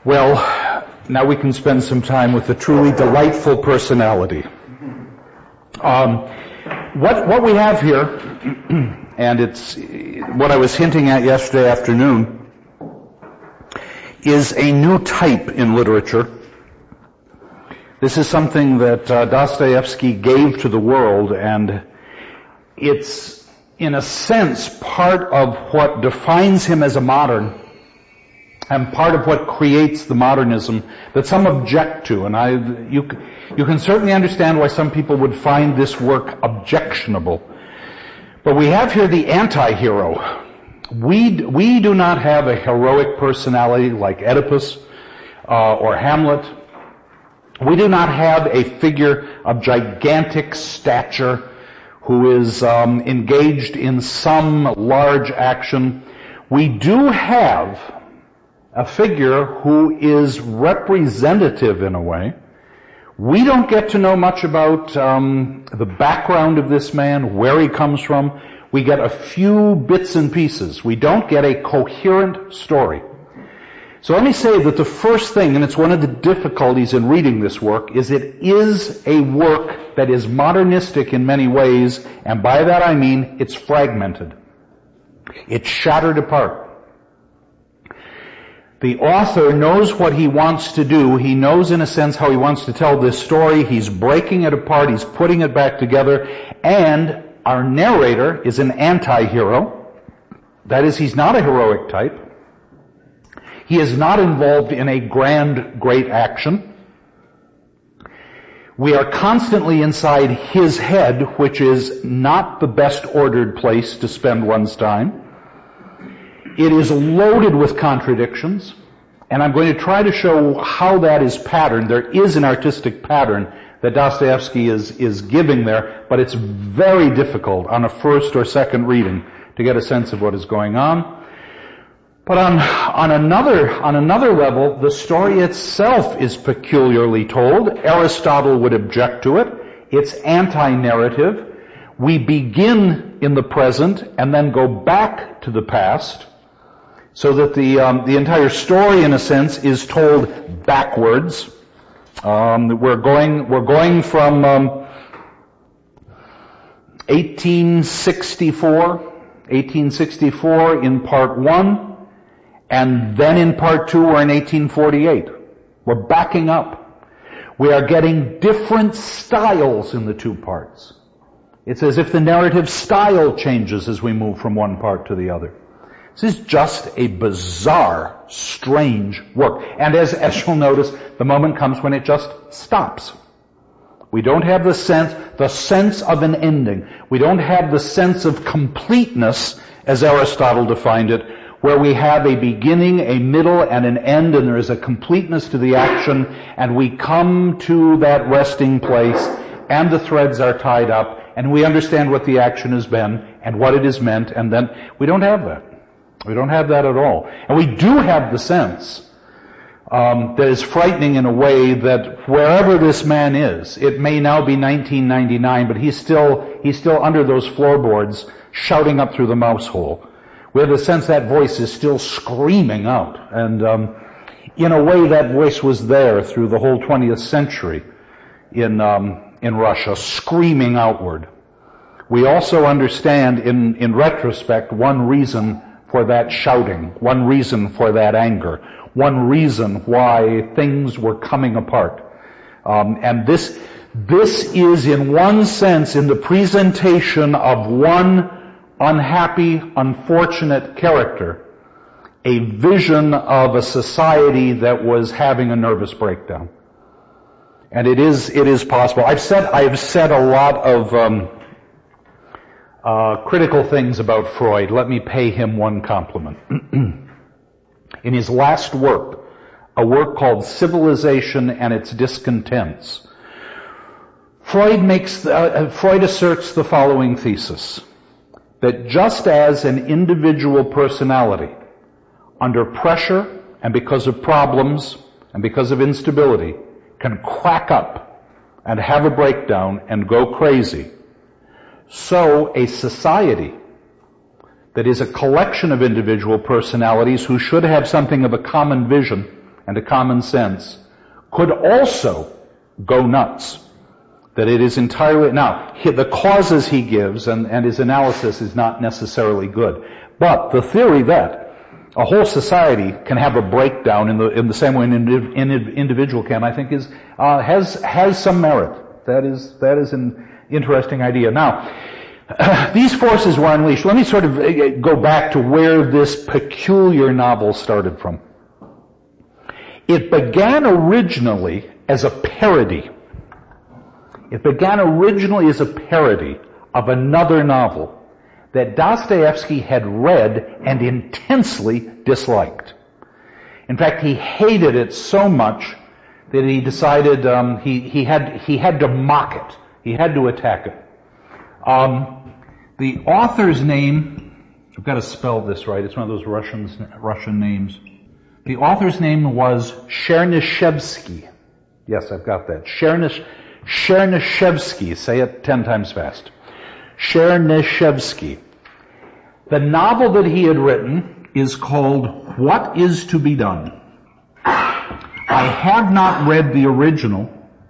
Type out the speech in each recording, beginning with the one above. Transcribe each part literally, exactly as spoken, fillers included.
Well, now we can spend some time with a truly delightful personality. Um, what, what we have here, and it's what I was hinting at yesterday afternoon, is a new type in literature. This is something that uh, Dostoevsky gave to the world, and it's, in a sense, part of what defines him as a modern, and part of what creates the modernism that some object to. And I, you, you can certainly understand why some people would find this work objectionable. But we have here the anti-hero. We, we do not have a heroic personality like Oedipus uh, or Hamlet. We do not have a figure of gigantic stature who is um, engaged in some large action. We do have a figure who is representative in a way. We don't get to know much about um, the background of this man, where he comes from. We get a few bits and pieces. We don't get a coherent story. So let me say that the first thing, and it's one of the difficulties in reading this work, is it is a work that is modernistic in many ways, and by that I mean it's fragmented. It's shattered apart. The author knows what he wants to do. He knows, in a sense, how he wants to tell this story. He's breaking it apart. He's putting it back together. And our narrator is an anti-hero. That is, he's not a heroic type. He is not involved in a grand, great action. We are constantly inside his head, which is not the best ordered place to spend one's time. It is loaded with contradictions, and I'm going to try to show how that is patterned. There is an artistic pattern that Dostoevsky is, is giving there, but it's very difficult on a first or second reading to get a sense of what is going on. But on, on another, on another level, the story itself is peculiarly told. Aristotle would object to it. It's anti-narrative. We begin in the present and then go back to the past, so that the um, the entire story, in a sense, is told backwards. Um, we're going we're going from um, eighteen sixty-four, eighteen sixty-four in part one, and then in part two we're in eighteen forty-eight. We're backing up. We are getting different styles in the two parts. It's as if the narrative style changes as we move from one part to the other. This is just a bizarre, strange work. And as, as you'll notice, the moment comes when it just stops. We don't have the sense, the sense of an ending. We don't have the sense of completeness, as Aristotle defined it, where we have a beginning, a middle, and an end, and there is a completeness to the action, and we come to that resting place, and the threads are tied up, and we understand what the action has been, and what it has meant, and then we don't have that. We don't have that at all. And we do have the sense um, that is frightening in a way that wherever this man is, it may now be nineteen ninety-nine, but he's still he's still under those floorboards shouting up through the mouse hole. We have the sense that voice is still screaming out. And um, in a way, that voice was there through the whole twentieth century in um, in Russia, screaming outward. We also understand, in, in retrospect, one reason for that shouting, one reason for that anger, one reason why things were coming apart. Um, and this, this is in one sense in the presentation of one unhappy, unfortunate character, a vision of a society that was having a nervous breakdown. And it is, it is possible. I've said, I've said a lot of, um, Uh, critical things about Freud. Let me pay him one compliment. In his last work, a work called Civilization and Its Discontents, Freud makes, uh, Freud asserts the following thesis, that just as an individual personality, under pressure and because of problems and because of instability, can crack up and have a breakdown and go crazy, so a society that is a collection of individual personalities who should have something of a common vision and to common sense could also go nuts. That it is entirely, now, the causes he gives and, and his analysis is not necessarily good. But the theory that a whole society can have a breakdown in the in the same way an indiv- individual can, I think, is uh, has has some merit. That is that is an interesting idea. Now, uh, these forces were unleashed. Let me sort of go back to where this peculiar novel started from. It began originally as a parody. It began originally as a parody of another novel that Dostoevsky had read and intensely disliked. In fact, he hated it so much that he decided um, he, he had he had to mock it. He had to attack it. Um, the author's name, I've got to spell this right. It's one of those Russians, Russian names. The author's name was Chernyshevsky. Yes, I've got that. Chernysh, Chernyshevsky. Say it ten times fast. Chernyshevsky. The novel that he had written is called What Is to Be Done. I have not read the original,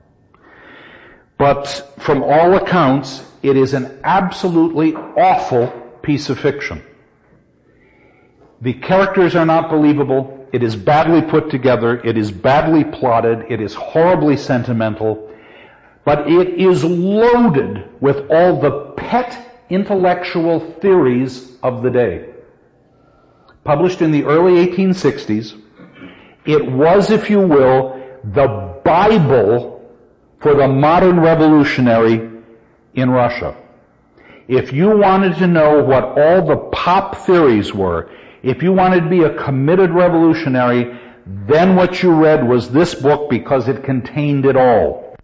but from all accounts, it is an absolutely awful piece of fiction. The characters are not believable. It is badly put together. It is badly plotted. It is horribly sentimental. But it is loaded with all the pet intellectual theories of the day. Published in the early eighteen sixties, it was, if you will, the Bible for the modern revolutionary in Russia. If you wanted to know what all the pop theories were, if you wanted to be a committed revolutionary, then what you read was this book because it contained it all.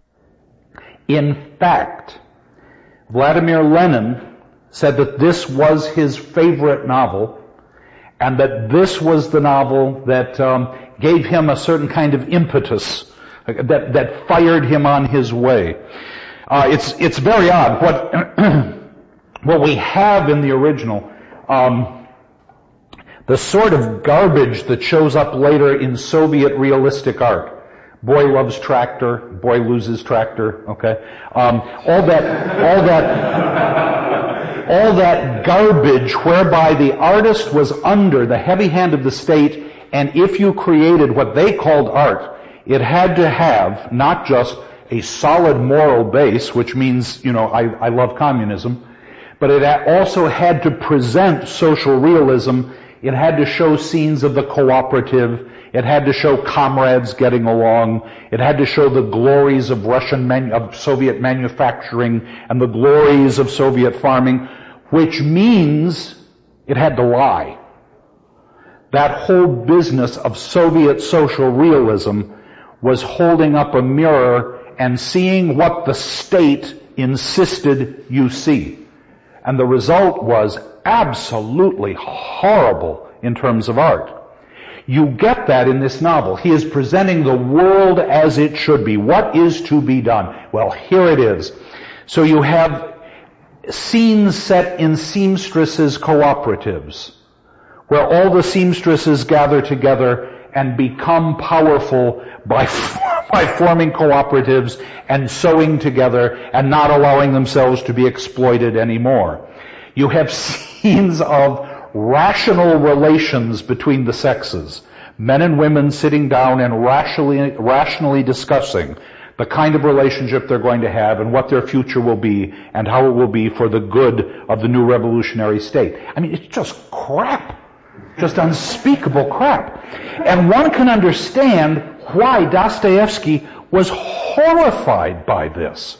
In fact, Vladimir Lenin said that this was his favorite novel, and that this was the novel that um, gave him a certain kind of impetus, that, that fired him on his way. Uh, it's it's very odd. What what we have in the original, um, the sort of garbage that shows up later in Soviet realistic art. Boy loves tractor, boy loses tractor, okay? Um, all that, all that, all that garbage whereby the artist was under the heavy hand of the state, and if you created what they called art, it had to have not just a solid moral base, which means, you know, I, I love communism, but it also had to present social realism. It had to show scenes of the cooperative. It had to show comrades getting along. It had to show the glories of Russian, manu- of Soviet manufacturing and the glories of Soviet farming, which means it had to lie. That whole business of Soviet social realism was holding up a mirror and seeing what the state insisted you see. And the result was absolutely horrible in terms of art. You get that in this novel. He is presenting the world as it should be. What is to be done? Well, here it is. So you have scenes set in seamstresses' cooperatives, where all the seamstresses gather together and become powerful by, by forming cooperatives and sewing together and not allowing themselves to be exploited anymore. You have scenes of rational relations between the sexes, men and women sitting down and rationally, rationally discussing the kind of relationship they're going to have and what their future will be and how it will be for the good of the new revolutionary state. I mean, it's just crap. Just unspeakable crap. And one can understand why Dostoevsky was horrified by this.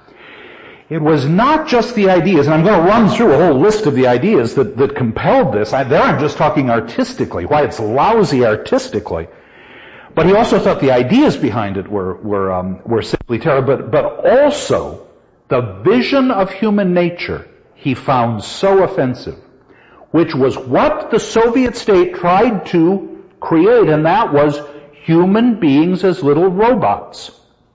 It was not just the ideas, and I'm going to run through a whole list of the ideas that, that compelled this. I, there I'm just talking artistically, why it's lousy artistically. But he also thought the ideas behind it were were um, were simply terrible. But, but also the vision of human nature he found so offensive, which was what the Soviet state tried to create, and that was human beings as little robots,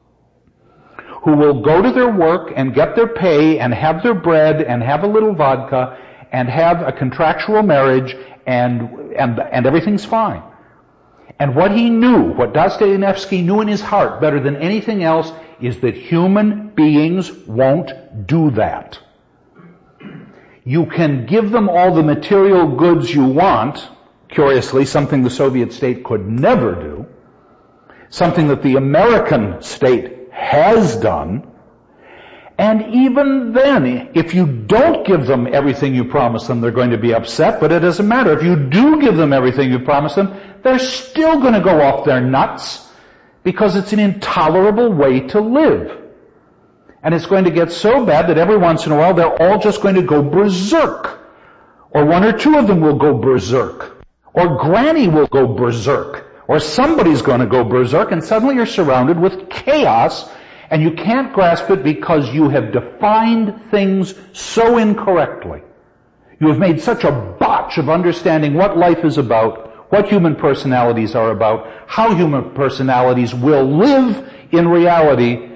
who will go to their work and get their pay and have their bread and have a little vodka and have a contractual marriage and and and everything's fine. And what he knew, what Dostoevsky knew in his heart better than anything else, is that human beings won't do that. You can give them all the material goods you want, curiously, something the Soviet state could never do, something that the American state has done, and even then, if you don't give them everything you promise them, they're going to be upset, but it doesn't matter. If you do give them everything you promise them, they're still going to go off their nuts, because it's an intolerable way to live. And it's going to get so bad that every once in a while they're all just going to go berserk. Or one or two of them will go berserk. Or Granny will go berserk. Or somebody's going to go berserk, and suddenly you're surrounded with chaos, and you can't grasp it because you have defined things so incorrectly. You have made such a botch of understanding what life is about, what human personalities are about, how human personalities will live in reality,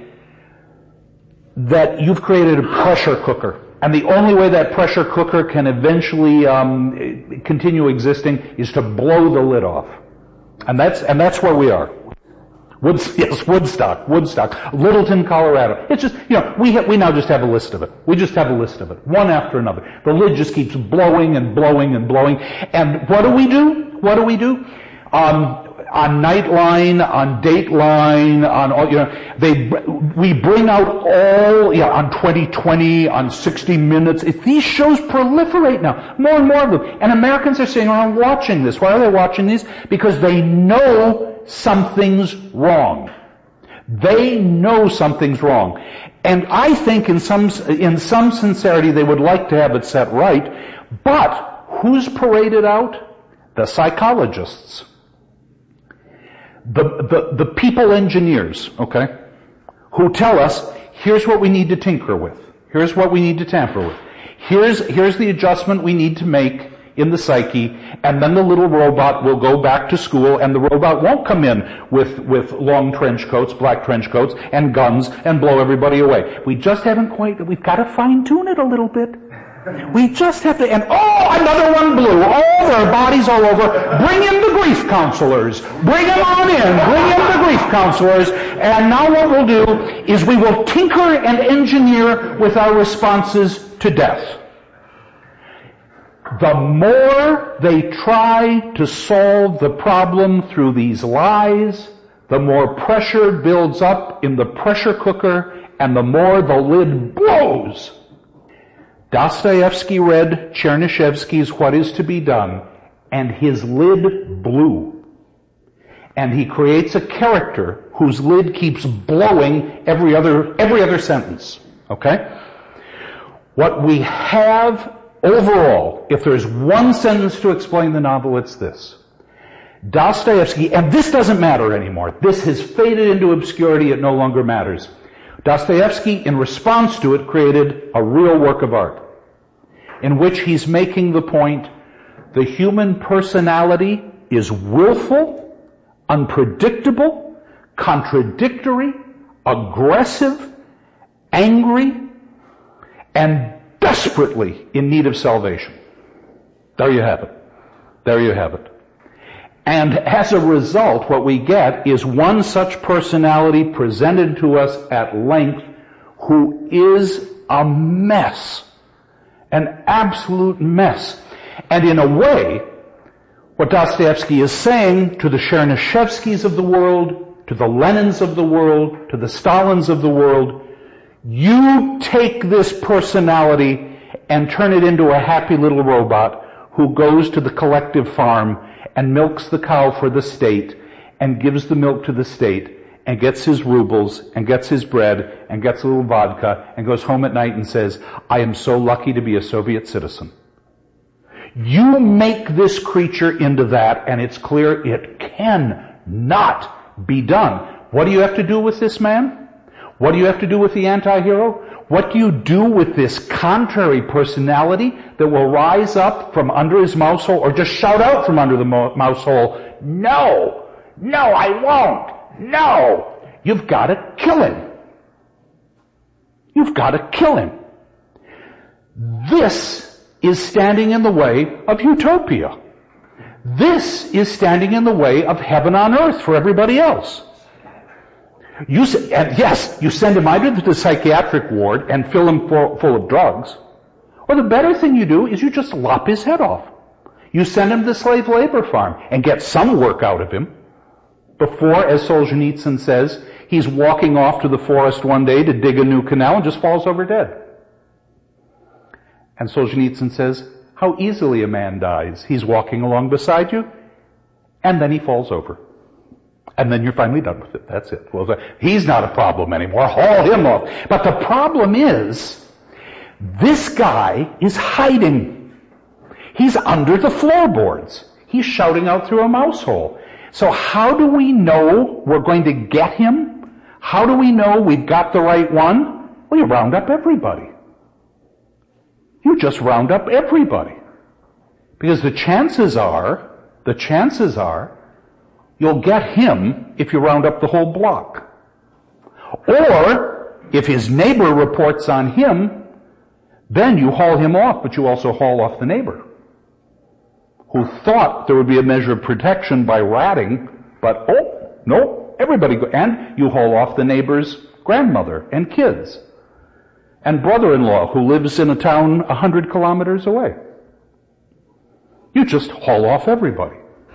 that you've created a pressure cooker. And the only way that pressure cooker can eventually um, continue existing is to blow the lid off. And that's and that's where we are. Wood, yes, Woodstock, Woodstock, Littleton, Colorado. It's just, you know, we ha- we now just have a list of it. We just have a list of it, one after another. The lid just keeps blowing and blowing and blowing. And what do we do? What do we do? Um, on Nightline, on Dateline, on all, you know, they, we bring out all, yeah, on twenty twenty, on sixty minutes. If these shows proliferate now, more and more of them. And Americans are sitting around watching this. Why are they watching these? Because they know something's wrong. They know something's wrong. And I think in some, in some sincerity they would like to have it set right. But who's paraded out? The psychologists. The, the, the people engineers, okay, who tell us, here's what we need to tinker with. Here's what we need to tamper with. Here's, here's the adjustment we need to make in the psyche, and then the little robot will go back to school, and the robot won't come in with, with long trench coats, black trench coats, and guns, and blow everybody away. We just haven't quite, we've got to fine tune it a little bit. We just have to, and oh, another one blew. Oh, there are bodies all over. Bring in the grief counselors. Bring them on in. Bring in the grief counselors. And now what we'll do is we will tinker and engineer with our responses to death. The more they try to solve the problem through these lies, the more pressure builds up in the pressure cooker, and the more the lid blows. Dostoevsky read Chernyshevsky's What Is to Be Done, and his lid blew. And he creates a character whose lid keeps blowing every other, every other sentence. Okay? What we have overall, if there's one sentence to explain the novel, it's this. Dostoevsky, and this doesn't matter anymore. This has faded into obscurity. It no longer matters. Dostoevsky, in response to it, created a real work of art in which he's making the point, the human personality is willful, unpredictable, contradictory, aggressive, angry, and desperately in need of salvation. There you have it. There you have it. And as a result, what we get is one such personality presented to us at length who is a mess. An absolute mess. And in a way, what Dostoevsky is saying to the Chernyshevskys of the world, to the Lenins of the world, to the Stalins of the world, you take this personality and turn it into a happy little robot who goes to the collective farm and milks the cow for the state and gives the milk to the state and gets his rubles and gets his bread and gets a little vodka and goes home at night and says, I am so lucky to be a Soviet citizen. You make this creature into that, and it's clear it cannot be done. What do you have to do with this man? What do you have to do with the anti-hero? What do you do with this contrary personality that will rise up from under his mouse hole or just shout out from under the mouse hole, no, no, I won't, no. You've got to kill him. You've got to kill him. This is standing in the way of utopia. This is standing in the way of heaven on earth for everybody else. You, and yes, you send him either to the psychiatric ward and fill him full, full of drugs, or the better thing you do is you just lop his head off. You send him to the slave labor farm and get some work out of him before, as Solzhenitsyn says, he's walking off to the forest one day to dig a new canal and just falls over dead. And Solzhenitsyn says, how easily a man dies. He's walking along beside you, and then he falls over. And then you're finally done with it. That's it. Well, he's not a problem anymore. Haul him off. But the problem is, this guy is hiding. He's under the floorboards. He's shouting out through a mouse hole. So how do we know we're going to get him? How do we know we've got the right one? Well, you round up everybody. You just round up everybody. Because the chances are, the chances are, you'll get him if you round up the whole block. Or, if his neighbor reports on him, then you haul him off, but you also haul off the neighbor, who thought there would be a measure of protection by ratting, but oh, no, everybody go, and you haul off the neighbor's grandmother and kids, and brother-in-law who lives in a town a hundred kilometers away. You just haul off everybody.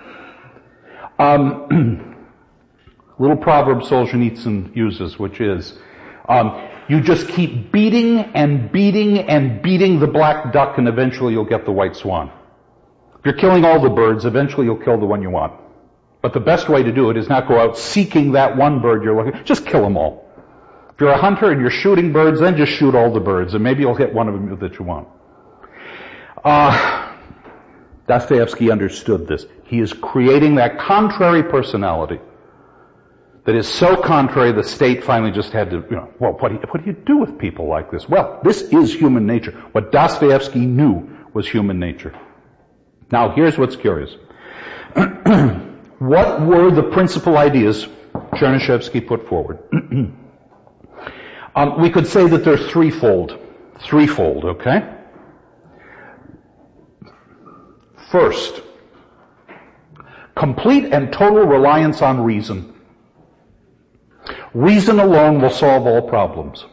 Um, little proverb Solzhenitsyn uses, which is, um, you just keep beating and beating and beating the black duck, and eventually you'll get the white swan. If you're killing all the birds, eventually you'll kill the one you want. But the best way to do it is not go out seeking that one bird you're looking, just kill them all. If you're a hunter and you're shooting birds, then just shoot all the birds, and maybe you'll hit one of them that you want. Uh, Dostoevsky understood this. He is creating that contrary personality that is so contrary the state finally just had to, you know, well, what do you, what do you do with people like this? Well, this is human nature. What Dostoevsky knew was human nature. Now, here's what's curious. What were the principal ideas Chernyshevsky put forward? um, we could say that they're threefold. Threefold, okay? First, complete and total reliance on reason. Reason alone will solve all problems.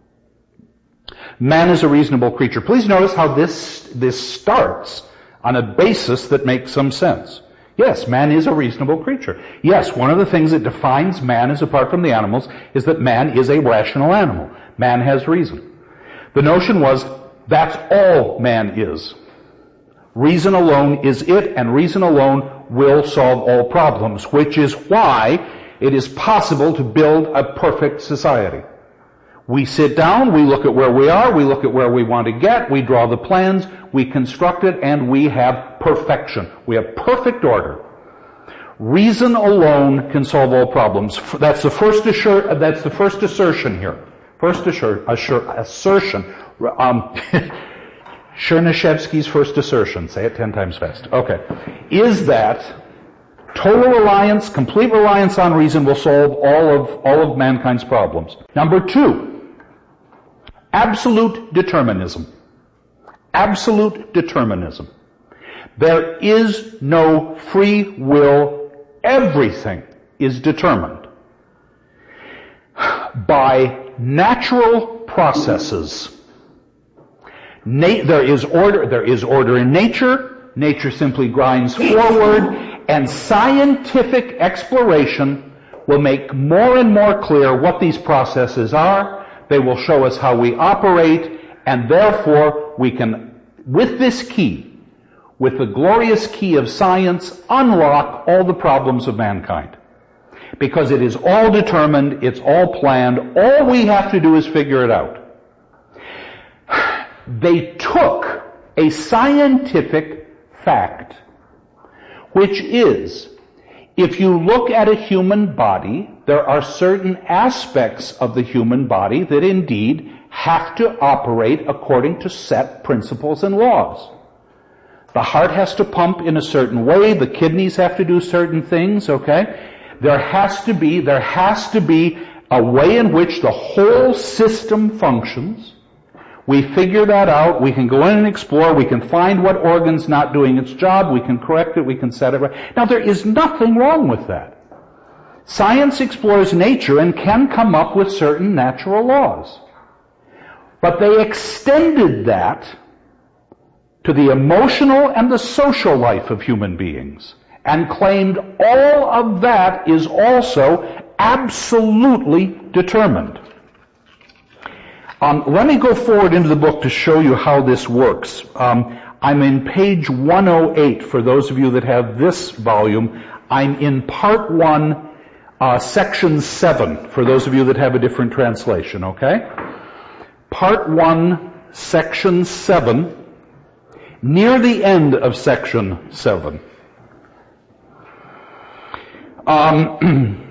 Man is a reasonable creature. Please notice how this, this starts on a basis that makes some sense. Yes, man is a reasonable creature. Yes, one of the things that defines man as apart from the animals is that man is a rational animal. Man has reason. The notion was that's all man is. Reason alone is it, and reason alone will solve all problems, which is why it is possible to build a perfect society. We sit down, we look at where we are, we look at where we want to get, we draw the plans, we construct it, and we have perfection. We have perfect order. Reason alone can solve all problems. That's the first assur- that's the first assertion here. First assur- assur- assertion. Um, Chernyshevsky's first assertion, say it ten times fast. Okay. Is that total reliance, complete reliance on reason will solve all of, all of mankind's problems. Number two, absolute determinism. Absolute determinism. There is no free will. Everything is determined by natural processes. Na- there is order, there is order in nature. Nature simply grinds forward, and scientific exploration will make more and more clear what these processes are. They will show us how we operate, and therefore we can, with this key, with the glorious key of science, unlock all the problems of mankind. Because it is all determined, it's all planned, all we have to do is figure it out. They took a scientific fact, which is, if you look at a human body, there are certain aspects of the human body that indeed have to operate according to set principles and laws. The heart has to pump in a certain way, the kidneys have to do certain things, okay? There has to be, there has to be a way in which the whole system functions, We figure that out. We can go in and explore. We can find what organ's not doing its job. We can correct it. We can set it right. Now, there is nothing wrong with that. Science explores nature and can come up with certain natural laws. But they extended that to the emotional and the social life of human beings and claimed all of that is also absolutely determined. Um, let me go forward into the book to show you how this works. Um, I'm in page one oh eight for those of you that have this volume. I'm in part one, uh, section seven for those of you that have a different translation, okay? Part one, section seven, near the end of section seven. Um,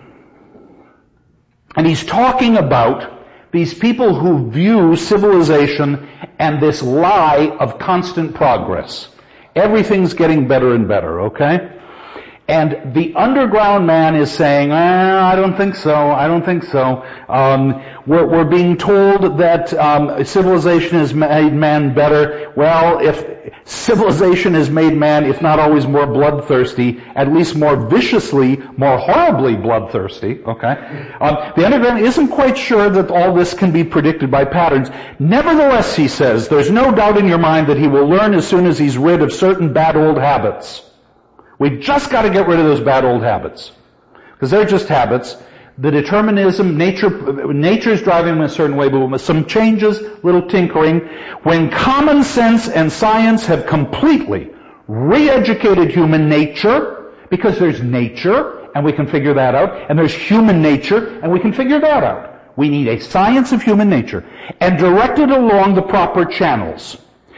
and he's talking about these people who view civilization and this lie of constant progress. Everything's getting better and better, okay? And the underground man is saying, eh, I don't think so, I don't think so. Um, we're, we're being told that um, civilization has made man better. Well, if civilization has made man, if not always more bloodthirsty, at least more viciously, more horribly bloodthirsty, okay? Um, the underground isn't quite sure that all this can be predicted by patterns. Nevertheless, he says, there's no doubt in your mind that he will learn as soon as he's rid of certain bad old habits. We've just got to get rid of those bad old habits. Because they're just habits. The determinism, nature, nature's driving them a certain way, but with some changes, little tinkering. When common sense and science have completely re-educated human nature, because there's nature, and we can figure that out, and there's human nature, and we can figure that out. We need a science of human nature, and directed along the proper channels.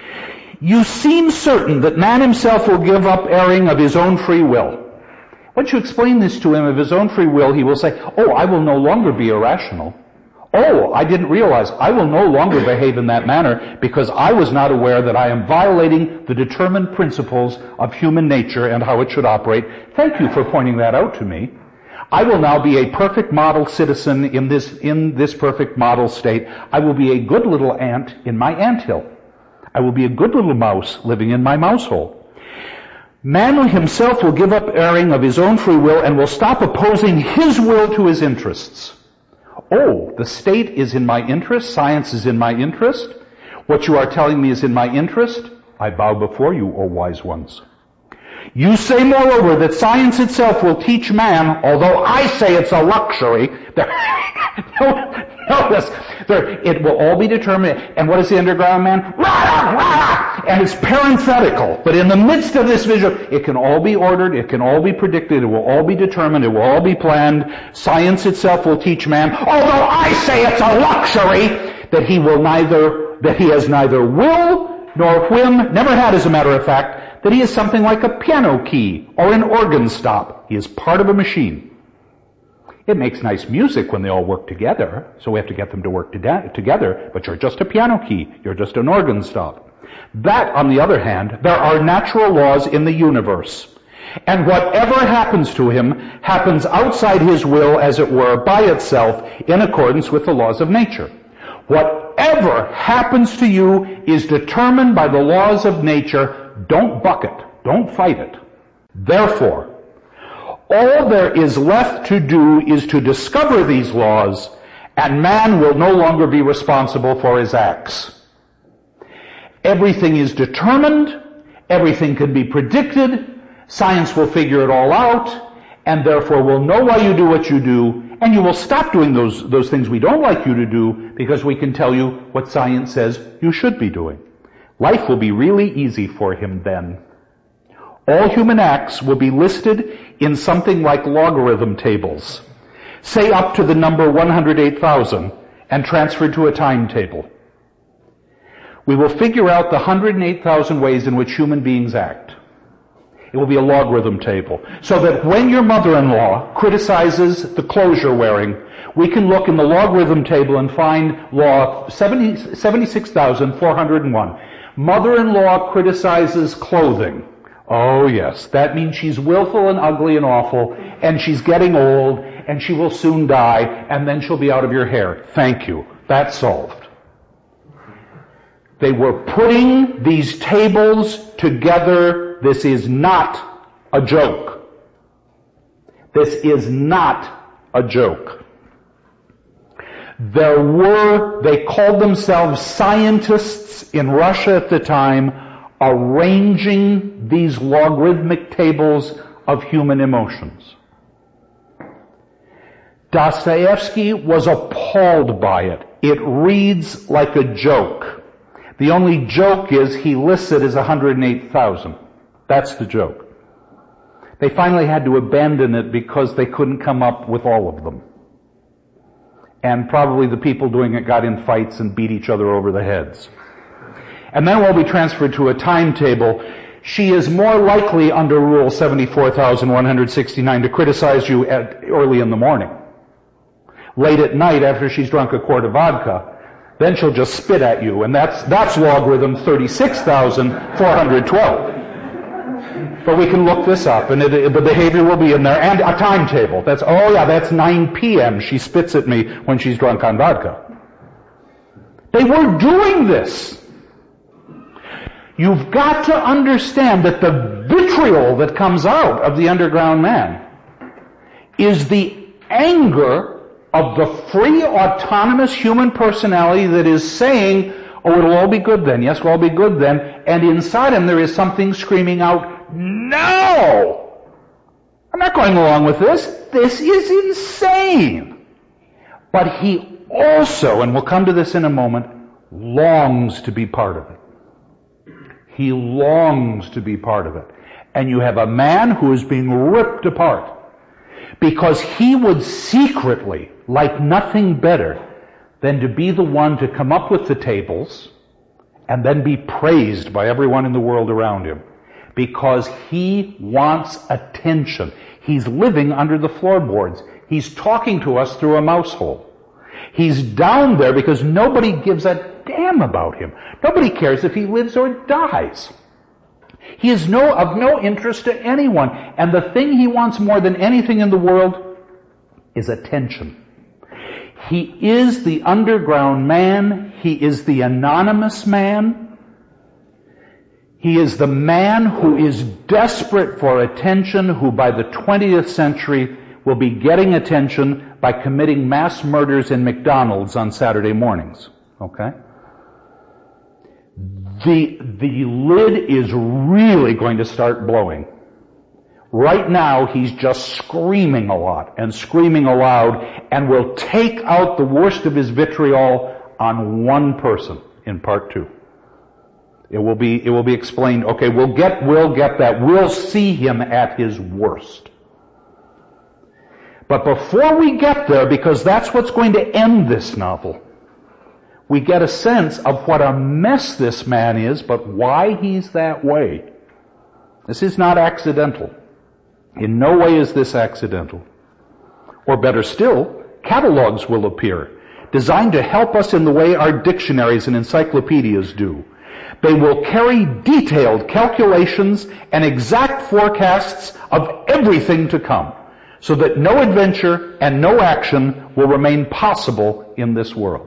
You seem certain that man himself will give up erring of his own free will. Once you explain this to him of his own free will, he will say, oh, I will no longer be irrational. Oh, I didn't realize I will no longer behave in that manner because I was not aware that I am violating the determined principles of human nature and how it should operate. Thank you for pointing that out to me. I will now be a perfect model citizen in this, in this perfect model state. I will be a good little ant in my anthill. I will be a good little mouse living in my mouse hole. Man himself will give up erring of his own free will and will stop opposing his will to his interests. Oh, the state is in my interest. Science is in my interest. What you are telling me is in my interest. I bow before you, O wise ones. You say, moreover, that science itself will teach man, although I say it's a luxury. Notice, it will all be determined. And what is the underground man? Rah, rah, and it's parenthetical. But in the midst of this vision, it can all be ordered, it can all be predicted, it will all be determined, it will all be planned. Science itself will teach man, although I say it's a luxury, that he will neither, that he has neither will nor whim, never had as a matter of fact, that he is something like a piano key or an organ stop. He is part of a machine. It makes nice music when they all work together, so we have to get them to work to- together, but you're just a piano key, you're just an organ stop. That, on the other hand, there are natural laws in the universe. And whatever happens to him happens outside his will, as it were, by itself, in accordance with the laws of nature. Whatever happens to you is determined by the laws of nature. Don't buck it. Don't fight it. Therefore, all there is left to do is to discover these laws, and man will no longer be responsible for his acts. Everything is determined, everything can be predicted, science will figure it all out, and therefore will know why you do what you do, and you will stop doing those, those things we don't like you to do, because we can tell you what science says you should be doing. Life will be really easy for him then. All human acts will be listed in something like logarithm tables, say up to the number one hundred eight thousand, and transferred to a timetable. We will figure out the one hundred eight thousand ways in which human beings act. It will be a logarithm table, so that when your mother-in-law criticizes the clothes you're wearing, we can look in the logarithm table and find law seventy-six thousand four hundred one. Mother-in-law criticizes clothing. Oh yes, that means she's willful and ugly and awful, and she's getting old, and she will soon die, and then she'll be out of your hair. Thank you. That's solved. They were putting these tables together. This is not a joke. This is not a joke. There were, they called themselves scientists in Russia at the time, arranging these logarithmic tables of human emotions. Dostoevsky was appalled by it. It reads like a joke. The only joke is he lists it as one hundred eight thousand. That's the joke. They finally had to abandon it because they couldn't come up with all of them. And probably the people doing it got in fights and beat each other over the heads. And then we'll be transferred to a timetable. She is more likely under Rule seventy-four thousand one hundred sixty-nine to criticize you at, early in the morning. Late at night after she's drunk a quart of vodka, then she'll just spit at you, and that's that's logarithm thirty-six thousand four hundred twelve. But we can look this up, and it, it, the behavior will be in there, and a timetable. That's, oh yeah, that's nine p.m. She spits at me when she's drunk on vodka. They were doing this. You've got to understand that the vitriol that comes out of the underground man is the anger of the free, autonomous human personality that is saying, oh, it'll all be good then. Yes, it'll all be good then. And inside him there is something screaming out, no! I'm not going along with this. This is insane. But he also, and we'll come to this in a moment, longs to be part of it. He longs to be part of it. And you have a man who is being ripped apart because he would secretly like nothing better than to be the one to come up with the tables and then be praised by everyone in the world around him, because he wants attention. He's living under the floorboards. He's talking to us through a mouse hole. He's down there because nobody gives a damn about him. Nobody cares if he lives or dies. He is no of no interest to anyone. And the thing he wants more than anything in the world is attention. He is the underground man. He is the anonymous man. He is the man who is desperate for attention, who by the twentieth century will be getting attention by committing mass murders in McDonald's on Saturday mornings. Okay? The, the lid is really going to start blowing. Right now, he's just screaming a lot and screaming aloud, and will take out the worst of his vitriol on one person in part two. It will be, it will be explained. Okay, we'll get, we'll get that. We'll see him at his worst. But before we get there, because that's what's going to end this novel, we get a sense of what a mess this man is, but why he's that way. This is not accidental. In no way is this accidental. Or better still, catalogs will appear, designed to help us in the way our dictionaries and encyclopedias do. They will carry detailed calculations and exact forecasts of everything to come, so that no adventure and no action will remain possible in this world.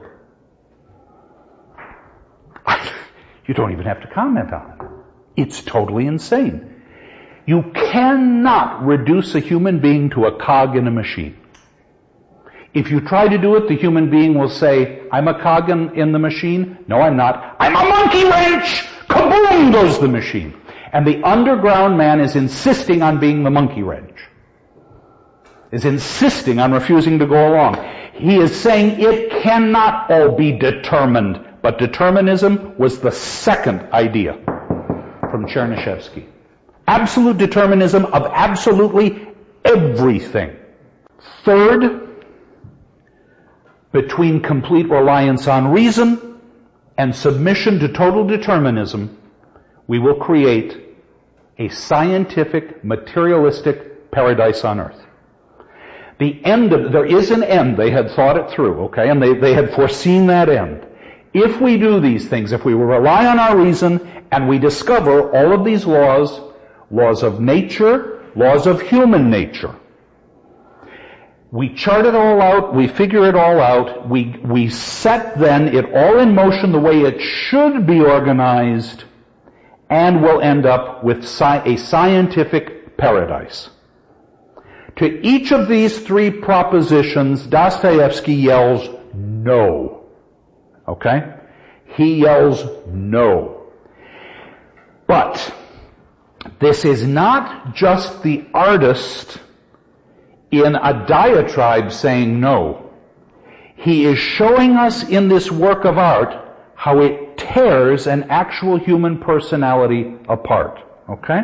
You don't even have to comment on it. It's totally insane. You cannot reduce a human being to a cog in a machine. If you try to do it, the human being will say, I'm a cog in, in the machine. No, I'm not. I'm a monkey wrench! Kaboom goes the machine. And the underground man is insisting on being the monkey wrench. Is insisting on refusing to go along. He is saying it cannot all be determined. But determinism was the second idea from Chernyshevsky. Absolute determinism of absolutely everything. Third, between complete reliance on reason and submission to total determinism, we will create a scientific, materialistic paradise on earth. The end of, there is an end. They had thought it through, okay, and they, they had foreseen that end. If we do these things, if we rely on our reason and we discover all of these laws, laws of nature, laws of human nature, We chart it all out, we figure it all out, we, we set then it all in motion the way it should be organized, and we'll end up with sci- a scientific paradise. To each of these three propositions, Dostoevsky yells no. Okay? He yells no. But this is not just the artist in a diatribe saying no. He is showing us in this work of art how it tears an actual human personality apart. Okay?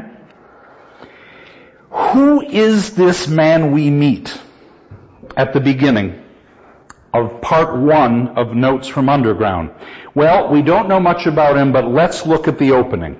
Who is this man we meet at the beginning of part one of Notes from Underground? Well, we don't know much about him, but let's look at the opening.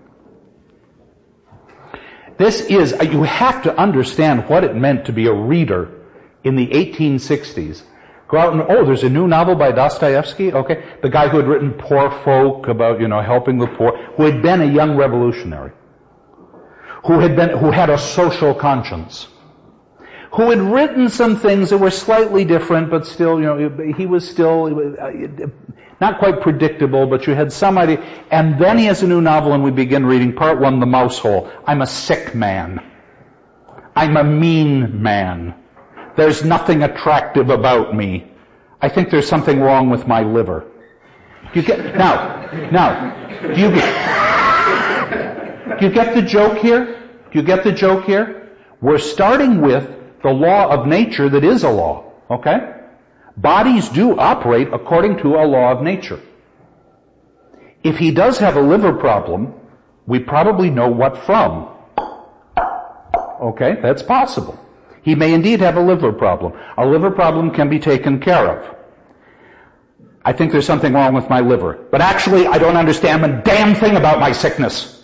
This is, you have to understand what it meant to be a reader in the eighteen sixties. Go out and, oh, there's a new novel by Dostoevsky? Okay. The guy who had written Poor Folk about, you know, helping the poor, who had been a young revolutionary, who had been, who had a social conscience, who had written some things that were slightly different, but still, you know, he was still not quite predictable, but you had some idea. And then he has a new novel, and we begin reading part one, The Mouse Hole. I'm a sick man. I'm a mean man. There's nothing attractive about me. I think there's something wrong with my liver. Do you get, now, now, do you get, do you get the joke here? Do you get the joke here? We're starting with the law of nature that is a law, okay? Bodies do operate according to a law of nature. If he does have a liver problem, we probably know what from. Okay, that's possible. He may indeed have a liver problem. A liver problem can be taken care of. I think there's something wrong with my liver. But actually, I don't understand a damn thing about my sickness.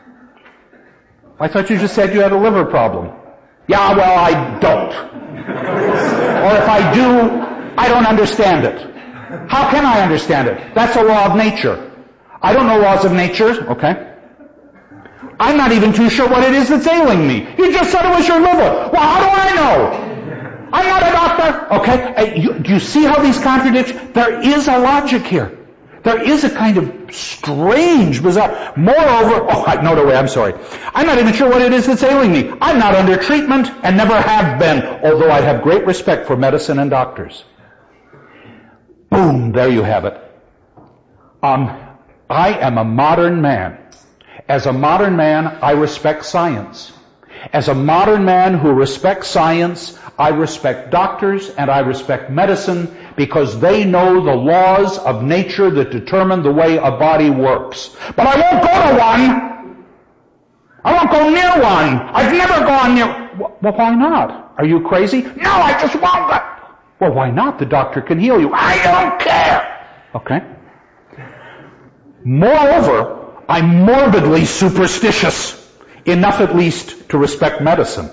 I thought you just said you had a liver problem. Yeah, well, I don't. Or if I do, I don't understand it. How can I understand it? That's a law of nature. I don't know laws of nature, okay? I'm not even too sure what it is that's ailing me. You just said it was your liver. Well, how do I know? I'm not a doctor. Okay? Uh, you, do you see how these contradictions? There is a logic here. There is a kind of strange, bizarre. Moreover, oh, I, no, no, wait, I'm sorry. I'm not even sure what it is that's ailing me. I'm not under treatment and never have been, although I have great respect for medicine and doctors. Boom, there you have it. Um, I am a modern man. As a modern man, I respect science. As a modern man who respects science, I respect doctors and I respect medicine because they know the laws of nature that determine the way a body works. But I won't go to one. I won't go near one. I've never gone near... Well, why not? Are you crazy? No, I just won't go. Well, why not? The doctor can heal you. I don't care. Okay. Moreover, I'm morbidly superstitious, enough at least to respect medicine.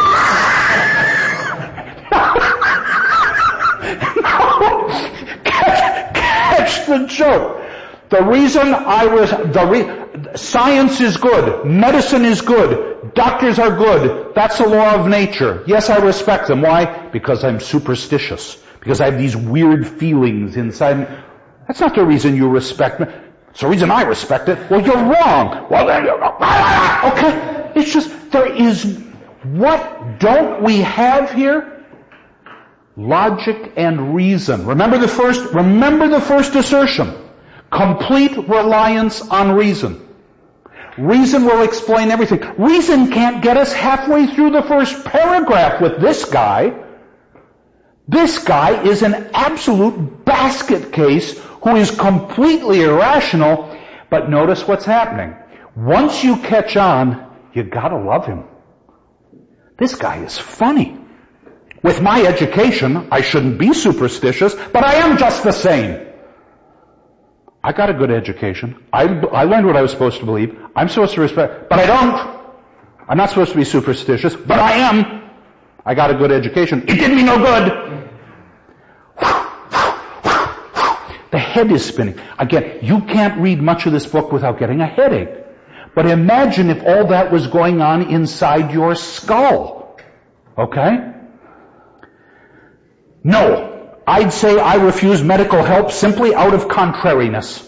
catch, catch the joke. The reason I was, the re, science is good, medicine is good, doctors are good, that's the law of nature. Yes, I respect them. Why? Because I'm superstitious. Because I have these weird feelings inside me. That's not the reason you respect me. It's the reason I respect it. Well, you're wrong. Well, then you're, okay. It's just, there is, what don't we have here? Logic and reason. Remember the first, remember the first assertion. Complete reliance on reason. Reason will explain everything. Reason can't get us halfway through the first paragraph with this guy. This guy is an absolute basket case who is completely irrational, but notice what's happening. Once you catch on, you gotta love him. This guy is funny. With my education, I shouldn't be superstitious, but I am just the same. I got a good education. I, I learned what I was supposed to believe. I'm supposed to respect, but I don't. I'm not supposed to be superstitious, but I am. I got a good education. It did me no good. The head is spinning. Again, you can't read much of this book without getting a headache. But imagine if all that was going on inside your skull. Okay? No. I'd say I refuse medical help simply out of contrariness.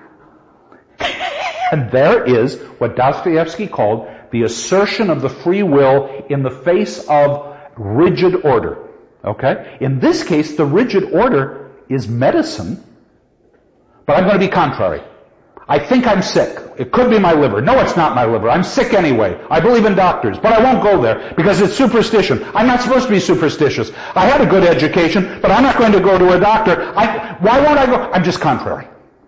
And there is what Dostoevsky called the assertion of the free will in the face of rigid order. Okay? In this case, the rigid order is medicine, but I'm going to be contrary. I think I'm sick. It could be my liver. No, it's not my liver. I'm sick anyway. I believe in doctors, but I won't go there because it's superstition. I'm not supposed to be superstitious. I had a good education, but I'm not going to go to a doctor. I, why won't I go? I'm just contrary.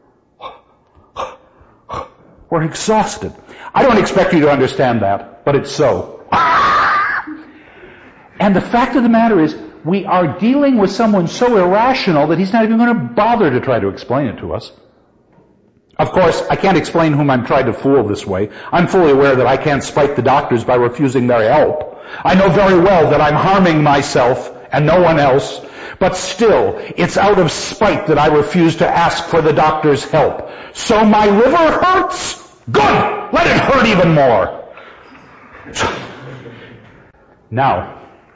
We're exhausted. I don't expect you to understand that, but it's so. And the fact of the matter is, we are dealing with someone so irrational that he's not even going to bother to try to explain it to us. Of course, I can't explain whom I'm trying to fool this way. I'm fully aware that I can't spite the doctors by refusing their help. I know very well that I'm harming myself and no one else, but still, it's out of spite that I refuse to ask for the doctor's help. So my liver hurts? Good! Let it hurt even more. Now,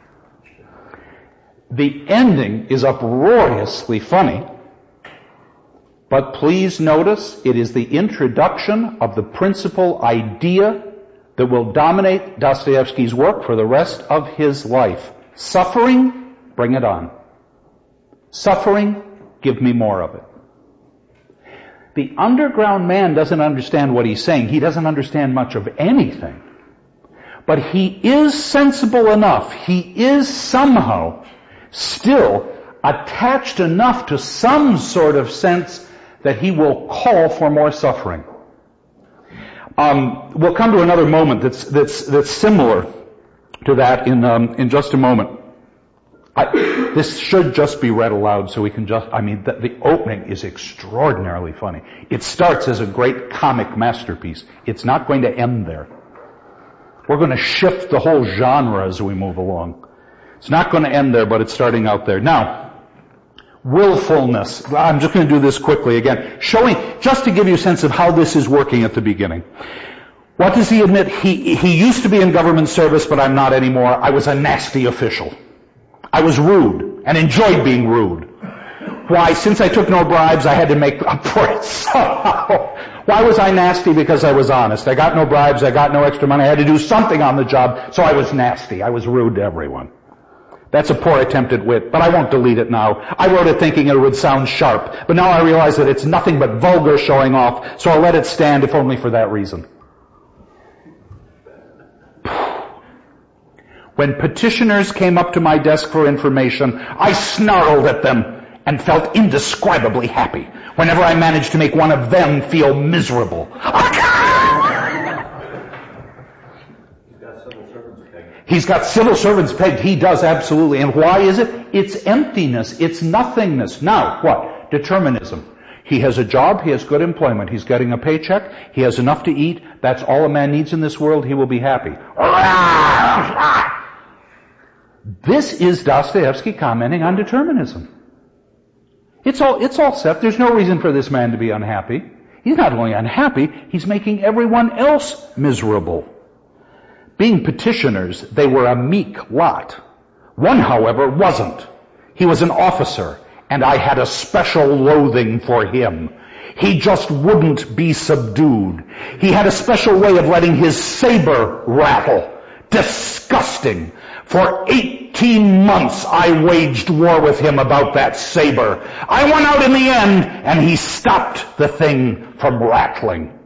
the ending is uproariously funny, but please notice it is the introduction of the principal idea that will dominate Dostoevsky's work for the rest of his life. Suffering, bring it on. Suffering, give me more of it. The underground man doesn't understand what he's saying. He doesn't understand much of anything. But he is sensible enough. He is somehow still attached enough to some sort of sense that he will call for more suffering. Um, we'll come to another moment that's that's that's similar to that in um, in just a moment. I, this should just be read aloud so we can just, I mean, the, the opening is extraordinarily funny. It starts as a great comic masterpiece. It's not going to end there. We're going to shift the whole genre as we move along. It's not going to end there, but it's starting out there. Now, willfulness. I'm just going to do this quickly again, showing, just to give you a sense of how this is working at the beginning. What does he admit? He, he used to be in government service, but I'm not anymore. I was a nasty official. I was rude and enjoyed being rude. Why? Since I took no bribes, I had to make up for it somehow. Why was I nasty? Because I was honest. I got no bribes. I got no extra money. I had to do something on the job, so I was nasty. I was rude to everyone. That's a poor attempt at wit, but I won't delete it now. I wrote it thinking it would sound sharp, but now I realize that it's nothing but vulgar showing off, so I'll let it stand if only for that reason. When petitioners came up to my desk for information, I snarled at them and felt indescribably happy whenever I managed to make one of them feel miserable. He's got civil servants pegged. He does, absolutely. And why is it? It's emptiness. It's nothingness. Now, what? Determinism. He has a job. He has good employment. He's getting a paycheck. He has enough to eat. That's all a man needs in this world. He will be happy. This is Dostoevsky commenting on determinism. It's all, it's all set. There's no reason for this man to be unhappy. He's not only unhappy, he's making everyone else miserable. Being petitioners, they were a meek lot. One, however, wasn't. He was an officer, and I had a special loathing for him. He just wouldn't be subdued. He had a special way of letting his saber rattle. Disgusting. For eighteen months I waged war with him about that saber. I won out in the end, and he stopped the thing from rattling.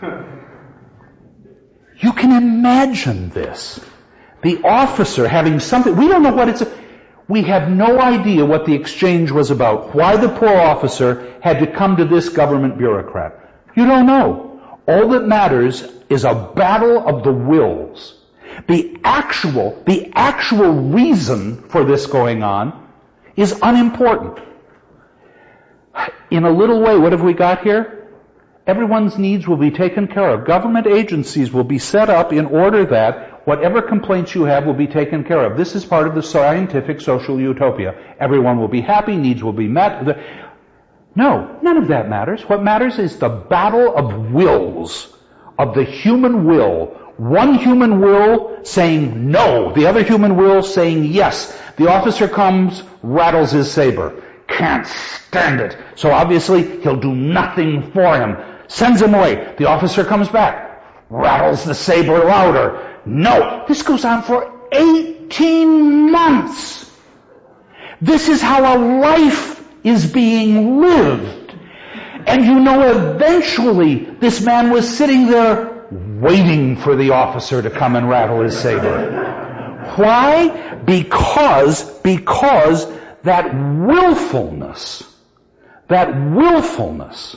You can imagine this. The officer having something, we don't know what it's, we have no idea what the exchange was about, why the poor officer had to come to this government bureaucrat. You don't know. All that matters is a battle of the wills. The actual, the actual reason for this going on is unimportant. In a little way, what have we got here? Everyone's needs will be taken care of. Government agencies will be set up in order that whatever complaints you have will be taken care of. This is part of the scientific social utopia. Everyone will be happy, needs will be met. No, none of that matters. What matters is the battle of wills, of the human will. One human will saying no, the other human will saying yes. The officer comes, rattles his saber. Can't stand it. So obviously he'll do nothing for him. Sends him away. The officer comes back, rattles the saber louder. No. This goes on for eighteen months. This is how a life is being lived. And you know, eventually this man was sitting there waiting for the officer to come and rattle his saber. Why? Because, because that willfulness, that willfulness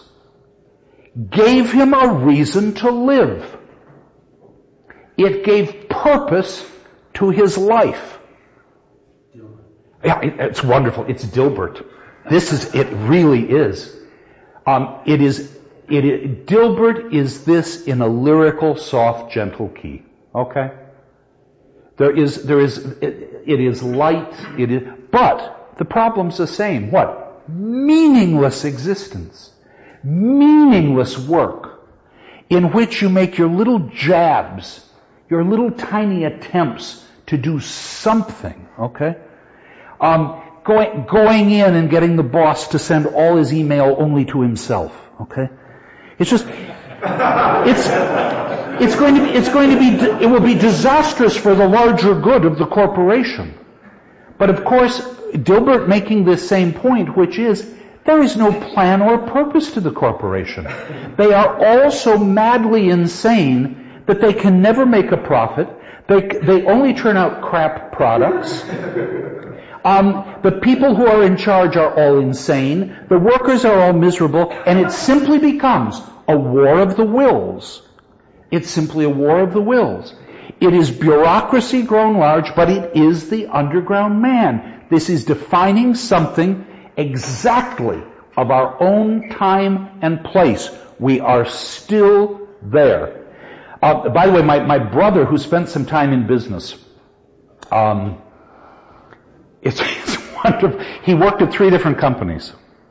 gave him a reason to live. It gave purpose to his life. Yeah, it, it's wonderful. It's Dilbert. This is, it really is. Um, it is, it is, Dilbert is this in a lyrical, soft, gentle key. Okay? There is, there is, it, it is light, it is, but the problem's the same. What? Meaningless existence. Meaningless work in which you make your little jabs, your little tiny attempts to do something, okay? Um, going, going in and getting the boss to send all his email only to himself, okay? It's just, it's, it's going to be, it's going to be, it will be disastrous for the larger good of the corporation. But of course, Dilbert making this same point, which is, there is no plan or purpose to the corporation. They are all so madly insane that they can never make a profit. They, they only turn out crap products. Um, the people who are in charge are all insane. The workers are all miserable. And it simply becomes a war of the wills. It's simply a war of the wills. It is bureaucracy grown large, but it is the underground man. This is defining something exactly of our own time and place. We are still there. Uh, by the way, my, my brother, who spent some time in business, um, it's, it's wonderful. He worked at three different companies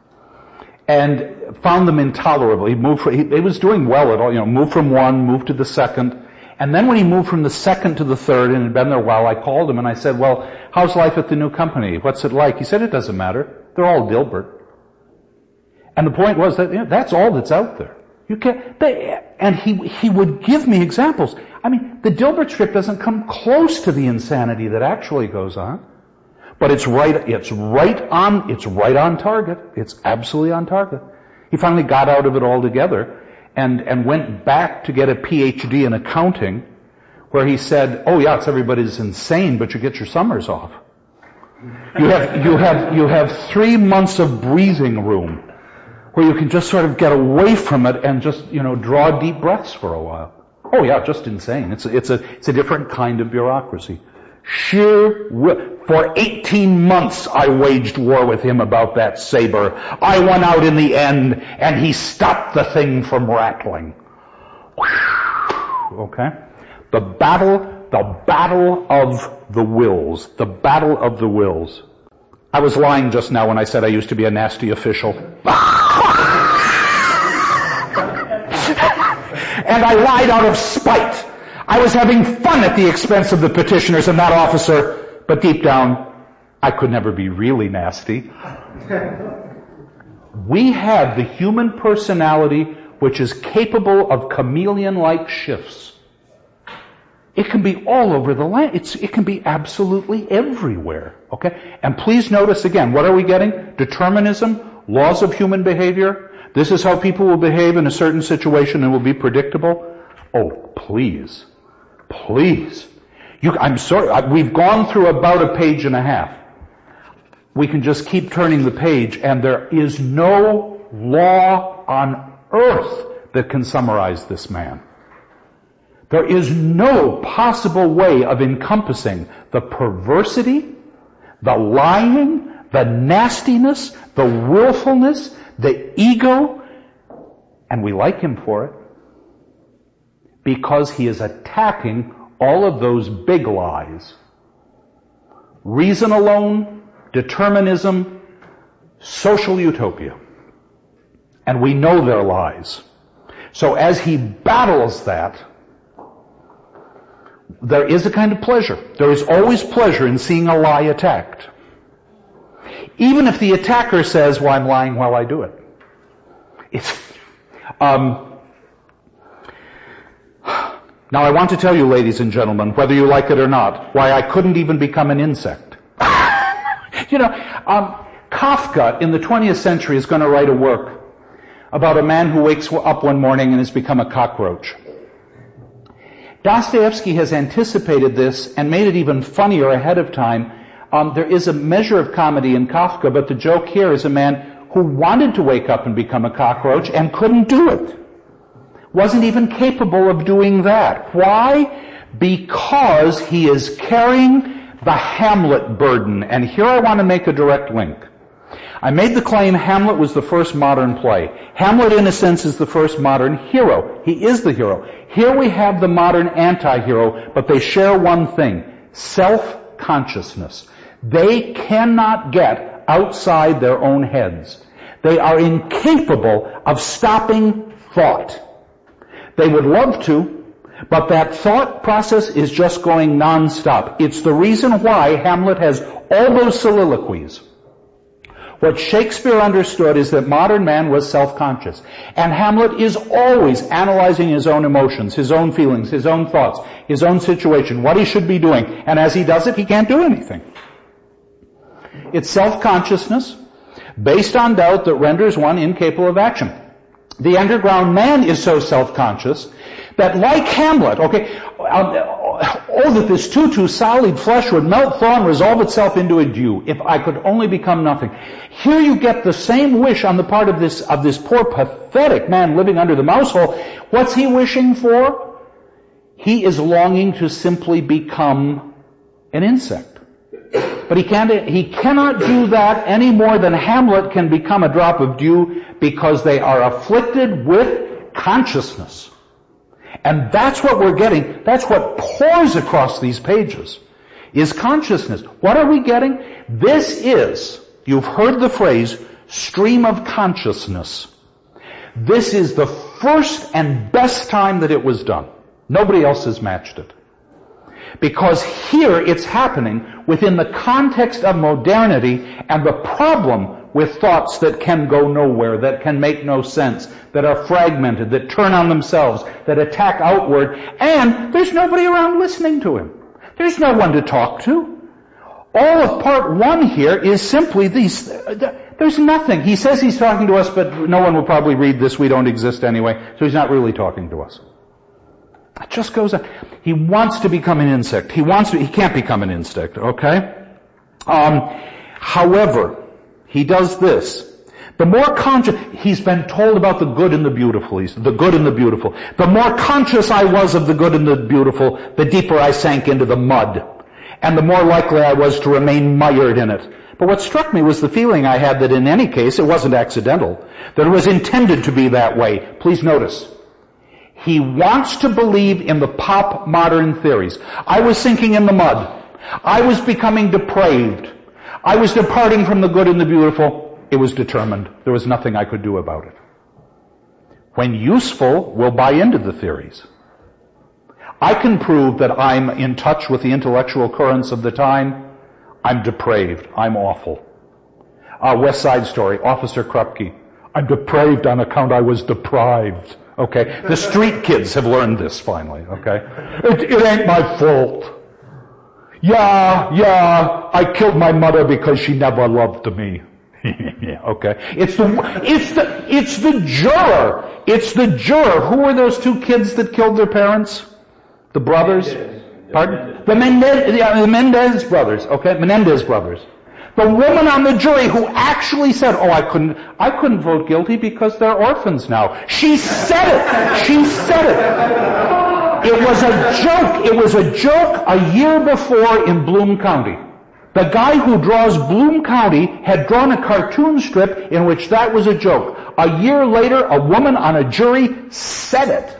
and found them intolerable. He moved. For, he, he was doing well at all. You know, moved from one, moved to the second. And then when he moved from the second to the third and had been there a while, I called him and I said, well, how's life at the new company? What's it like? He said, it doesn't matter. They're all Dilbert. And the point was that, you know, that's all that's out there. You can't, they, and he, he would give me examples. I mean, the Dilbert strip doesn't come close to the insanity that actually goes on. But it's right, it's right on, it's right on target. It's absolutely on target. He finally got out of it altogether. And, and went back to get a P H D in accounting, where he said, oh yeah, it's everybody's insane, but you get your summers off. You have, you have, you have three months of breathing room, where you can just sort of get away from it and just, you know, draw deep breaths for a while. Oh yeah, just insane. It's a, it's a, it's a different kind of bureaucracy. Sheer, for eighteen months I waged war with him about that saber. I won out in the end, and he stopped the thing from rattling. Okay? The battle, the battle of the wills. The battle of the wills. I was lying just now when I said I used to be a nasty official. And I lied out of spite. I was having fun at the expense of the petitioners and that officer, but deep down, I could never be really nasty. We have the human personality which is capable of chameleon-like shifts. It can be all over the land. It's, it can be absolutely everywhere. Okay? And please notice again, what are we getting? Determinism, laws of human behavior. This is how people will behave in a certain situation and will be predictable. Oh, please. Please. You, I'm sorry, we've gone through about a page and a half. We can just keep turning the page, and there is no law on earth that can summarize this man. There is no possible way of encompassing the perversity, the lying, the nastiness, the willfulness, the ego, and we like him for it. Because he is attacking all of those big lies. Reason alone, determinism, social utopia. And we know they're lies. So as he battles that, There is a kind of pleasure. There is always pleasure in seeing a lie attacked. Even if the attacker says, well, I'm lying while I do it. It's, um, now I want to tell you, ladies and gentlemen, whether you like it or not, why I couldn't even become an insect. You know, um, Kafka in the twentieth century is going to write a work about a man who wakes up one morning and has become a cockroach. Dostoevsky has anticipated this and made it even funnier ahead of time. Um, there is a measure of comedy in Kafka, but the joke here is a man who wanted to wake up and become a cockroach and couldn't do it. Wasn't even capable of doing that. Why? Because he is carrying the Hamlet burden. And here I want to make a direct link. I made the claim Hamlet was the first modern play. Hamlet, in a sense, is the first modern hero. He is the hero. Here we have the modern anti-hero, but they share one thing: self-consciousness. They cannot get outside their own heads. They are incapable of stopping thought. They would love to, but that thought process is just going nonstop. It's the reason why Hamlet has all those soliloquies. What Shakespeare understood is that modern man was self-conscious. And Hamlet is always analyzing his own emotions, his own feelings, his own thoughts, his own situation, what he should be doing. And as he does it, he can't do anything. It's self-consciousness based on doubt that renders one incapable of action. The underground man is so self-conscious that, like Hamlet, okay, um, oh, that this too, too solid flesh would melt, thaw, and resolve itself into a dew, if I could only become nothing. Here you get the same wish on the part of this, of this poor, pathetic man living under the mouse hole. What's he wishing for? He is longing to simply become an insect. But he can't, he cannot do that any more than Hamlet can become a drop of dew, because they are afflicted with consciousness. And that's what we're getting. That's what pours across these pages, is consciousness. What are we getting? This is, you've heard the phrase, stream of consciousness. This is the first and best time that it was done. Nobody else has matched it. Because here it's happening within the context of modernity and the problem with thoughts that can go nowhere, that can make no sense, that are fragmented, that turn on themselves, that attack outward, and there's nobody around listening to him. There's no one to talk to. All of part one here is simply these, there's nothing. He says he's talking to us, but no one will probably read this. We don't exist anyway, so he's not really talking to us. It just goes on. He wants to become an insect. He wants to, he can't become an insect, okay? Um, however, he does this. The more conscious, he's been told about the good and the beautiful. He's the good and the beautiful. The more conscious I was of the good and the beautiful, the deeper I sank into the mud. And the more likely I was to remain mired in it. But what struck me was the feeling I had that in any case, it wasn't accidental. That it was intended to be that way. Please notice. He wants to believe in the pop modern theories. I was sinking in the mud. I was becoming depraved. I was departing from the good and the beautiful. It was determined. There was nothing I could do about it. When useful, we'll buy into the theories. I can prove that I'm in touch with the intellectual currents of the time. I'm depraved. I'm awful. Uh, West Side Story, Officer Krupke. I'm depraved on account I was deprived. Okay? The street kids have learned this finally, okay? It, it ain't my fault. Yeah, yeah, I killed my mother because she never loved me. Yeah, okay. It's the, it's the, it's the juror. It's the juror. Who were those two kids that killed their parents? The brothers? Mendez. Pardon? The Mendez, yeah, the Mendez brothers, okay? Menendez brothers. The woman on the jury who actually said, oh, I couldn't, I couldn't vote guilty because they're orphans now. She said it. She said it. It was a joke. It was a joke a year before in Bloom County. The guy who draws Bloom County had drawn a cartoon strip in which that was a joke. A year later, a woman on a jury said it.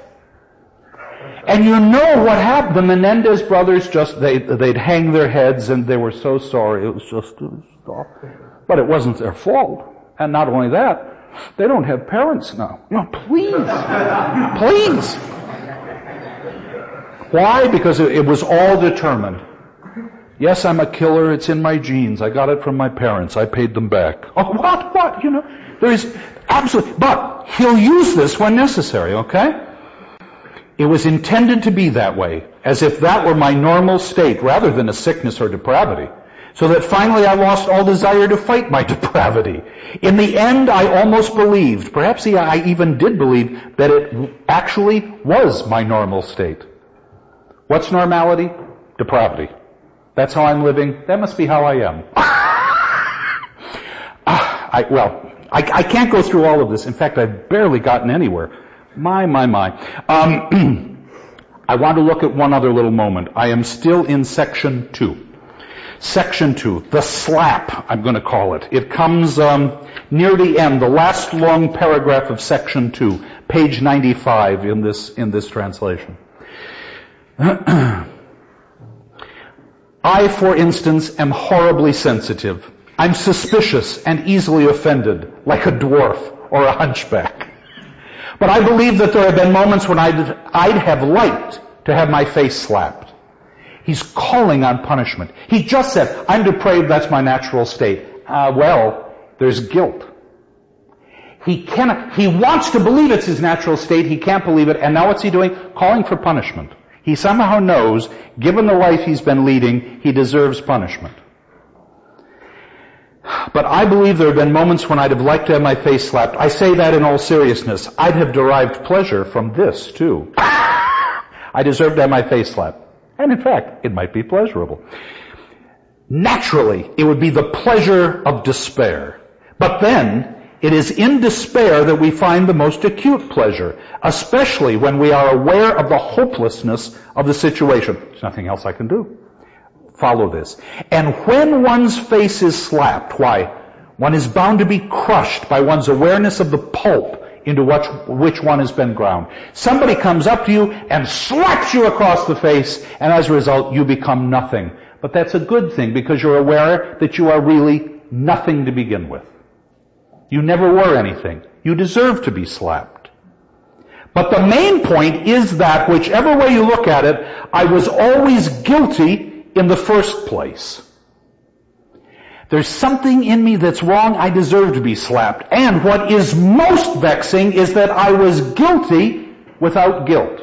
And you know what happened. The Menendez brothers just, they, they'd hang their heads and they were so sorry. It was just, it was awful. But it wasn't their fault. And not only that, they don't have parents now. No, please. Please. Why? Because it, it was all determined. Yes, I'm a killer. It's in my genes. I got it from my parents. I paid them back. Oh, what? What? You know, there is absolutely, but he'll use this when necessary, okay? It was intended to be that way, as if that were my normal state rather than a sickness or depravity. So that finally I lost all desire to fight my depravity. In the end, I almost believed, perhaps I even did believe, that it actually was my normal state. What's normality? Depravity. That's how I'm living. That must be how I am. I, well, I, I can't go through all of this. In fact, I've barely gotten anywhere. My, my, my. Um, I want to look at one other little moment. I am still in section two. Section two, the slap, I'm going to call it. It comes um, near the end, the last long paragraph of section two, page ninety-five in this in this translation. I, for instance, am horribly sensitive. I'm suspicious and easily offended, like a dwarf or a hunchback. But I believe that there have been moments when I'd, I'd have liked to have my face slapped. He's calling on punishment. He just said, I'm depraved, that's my natural state. Uh, well, there's guilt. He cannot, he wants to believe it's his natural state, he can't believe it, and now what's he doing? Calling for punishment. He somehow knows, given the life he's been leading, he deserves punishment. But I believe there have been moments when I'd have liked to have my face slapped. I say that in all seriousness. I'd have derived pleasure from this, too. I deserve to have my face slapped. And in fact, it might be pleasurable. Naturally, it would be the pleasure of despair. But then, it is in despair that we find the most acute pleasure, especially when we are aware of the hopelessness of the situation. There's nothing else I can do. Follow this. And when one's face is slapped, why? One is bound to be crushed by one's awareness of the pulp into which, which one has been ground. Somebody comes up to you and slaps you across the face, and as a result, you become nothing. But that's a good thing, because you're aware that you are really nothing to begin with. You never were anything. You deserve to be slapped. But the main point is that, whichever way you look at it, I was always guilty in the first place. There's something in me that's wrong. I deserve to be slapped. And what is most vexing is that I was guilty without guilt.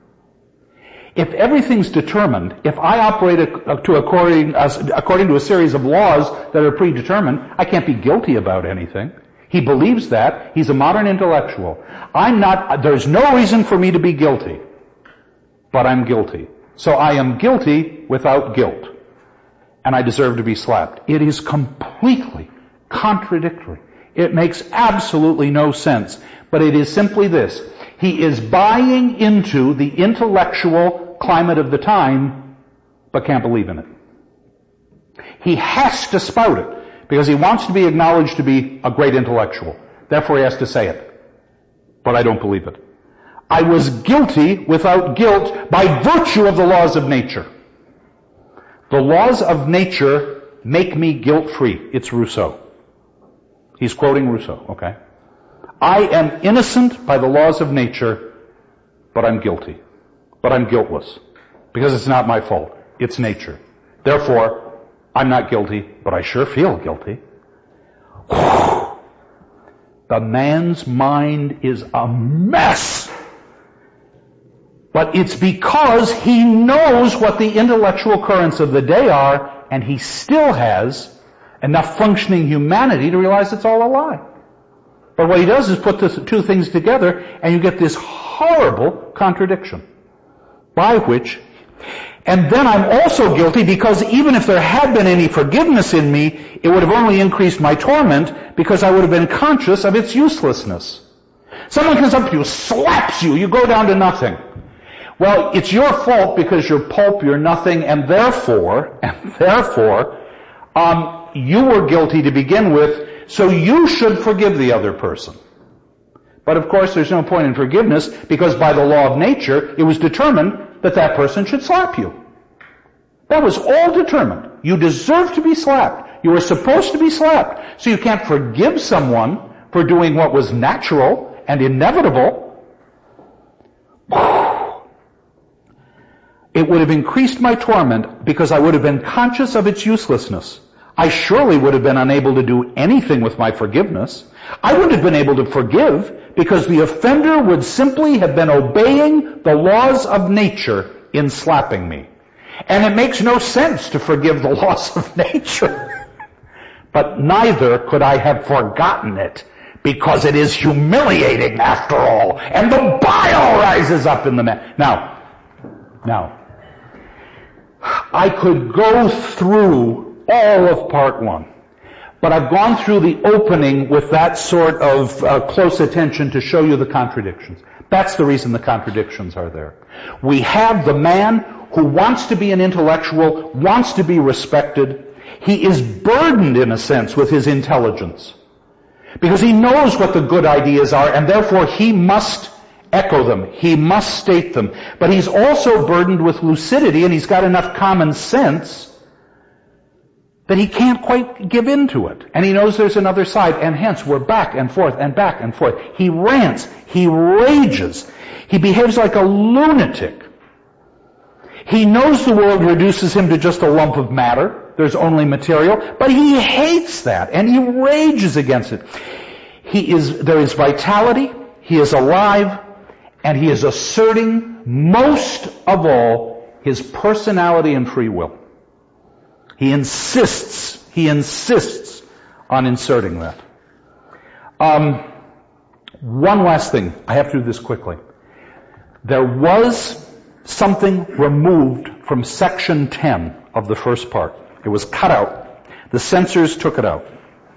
If everything's determined, if I operate to according, according to a series of laws that are predetermined, I can't be guilty about anything. He believes that. He's a modern intellectual. I'm not, there's no reason for me to be guilty. But I'm guilty. So I am guilty without guilt. And I deserve to be slapped. It is completely contradictory. It makes absolutely no sense. But it is simply this. He is buying into the intellectual climate of the time, but can't believe in it. He has to spout it, because he wants to be acknowledged to be a great intellectual. Therefore he has to say it. But I don't believe it. I was guilty without guilt by virtue of the laws of nature. The laws of nature make me guilt-free. It's Rousseau. He's quoting Rousseau, okay? I am innocent by the laws of nature, but I'm guilty. But I'm guiltless. Because it's not my fault. It's nature. Therefore, I'm not guilty, but I sure feel guilty. The man's mind is a mess. But it's because he knows what the intellectual currents of the day are, and he still has enough functioning humanity to realize it's all a lie. But what he does is put the two things together, and you get this horrible contradiction. By which, and then I'm also guilty because even if there had been any forgiveness in me, it would have only increased my torment because I would have been conscious of its uselessness. Someone comes up to you, slaps you, you go down to nothing. Well, it's your fault because you're pulp, you're nothing, and therefore, and therefore, um, you were guilty to begin with, so you should forgive the other person. But of course, there's no point in forgiveness because by the law of nature, it was determined that that person should slap you. That was all determined. You deserve to be slapped. You were supposed to be slapped. So you can't forgive someone for doing what was natural and inevitable. It would have increased my torment because I would have been conscious of its uselessness. I surely would have been unable to do anything with my forgiveness. I wouldn't have been able to forgive because the offender would simply have been obeying the laws of nature in slapping me. And it makes no sense to forgive the laws of nature. But neither could I have forgotten it because it is humiliating after all. And the bile rises up in the man. Now, now, I could go through all of part one, but I've gone through the opening with that sort of uh, close attention to show you the contradictions. That's the reason the contradictions are there. We have the man who wants to be an intellectual, wants to be respected. He is burdened, in a sense, with his intelligence, because he knows what the good ideas are, and therefore he must echo them. He must state them. But he's also burdened with lucidity, and he's got enough common sense that he can't quite give in to it. And he knows there's another side, and hence we're back and forth and back and forth. He rants. He rages. He behaves like a lunatic. He knows the world reduces him to just a lump of matter. There's only material. But he hates that, and he rages against it. He is, there is vitality. He is alive. And he is asserting, most of all, his personality and free will. He insists, he insists on inserting that. Um, one last thing. I have to do this quickly. There was something removed from section ten of the first part. It was cut out. The censors took it out.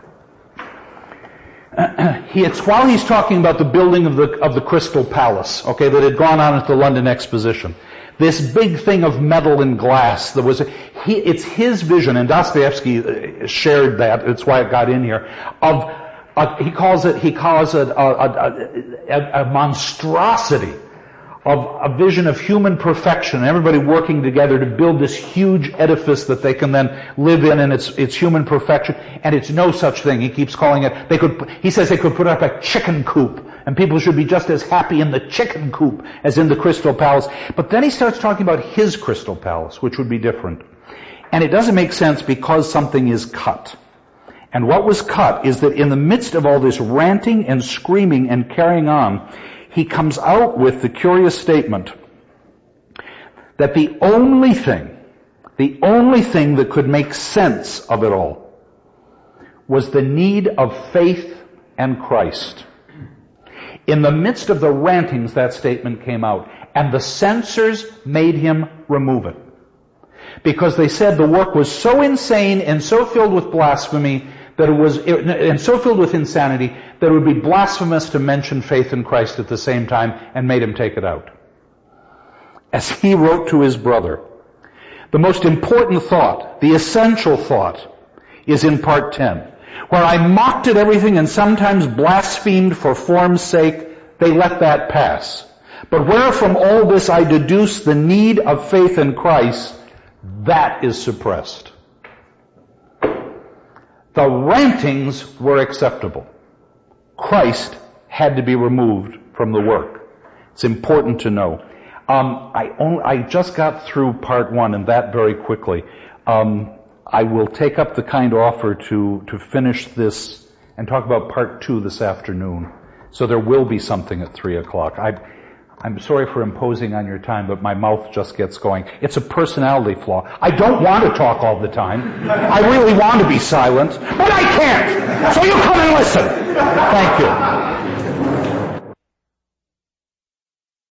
He, it's while he's talking about the building of the of the Crystal Palace, okay, that had gone on at the London Exposition. This big thing of metal and glass. There was a, he, it's his vision, and Dostoevsky shared that. It's why it got in here. Of uh, he calls it he calls it a, a, a, a monstrosity of a vision of human perfection, and everybody working together to build this huge edifice that they can then live in, and it's it's human perfection, and it's no such thing. He keeps calling it. They could. He says they could put up a chicken coop, and people should be just as happy in the chicken coop as in the Crystal Palace. But then he starts talking about his Crystal Palace, which would be different, and it doesn't make sense because something is cut. And what was cut is that in the midst of all this ranting and screaming and carrying on, he comes out with the curious statement that the only thing, the only thing that could make sense of it all was the need of faith and Christ. In the midst of the rantings, that statement came out, and the censors made him remove it. Because they said the work was so insane and so filled with blasphemy that it was, and so filled with insanity that it would be blasphemous to mention faith in Christ at the same time, and made him take it out. As he wrote to his brother, the most important thought, the essential thought, is in part ten, where I mocked at everything and sometimes blasphemed for form's sake. They let that pass. But where from all this I deduce the need of faith in Christ, that is suppressed. The rantings were acceptable. Christ had to be removed from the work. It's important to know. Um, I, only, I just got through part one, and that very quickly. Um, I will take up the kind offer to to finish this and talk about part two this afternoon. So there will be something at three o'clock. I, I'm sorry for imposing on your time, but my mouth just gets going. It's a personality flaw. I don't want to talk all the time. I really want to be silent, but I can't. So you come and listen. Thank you.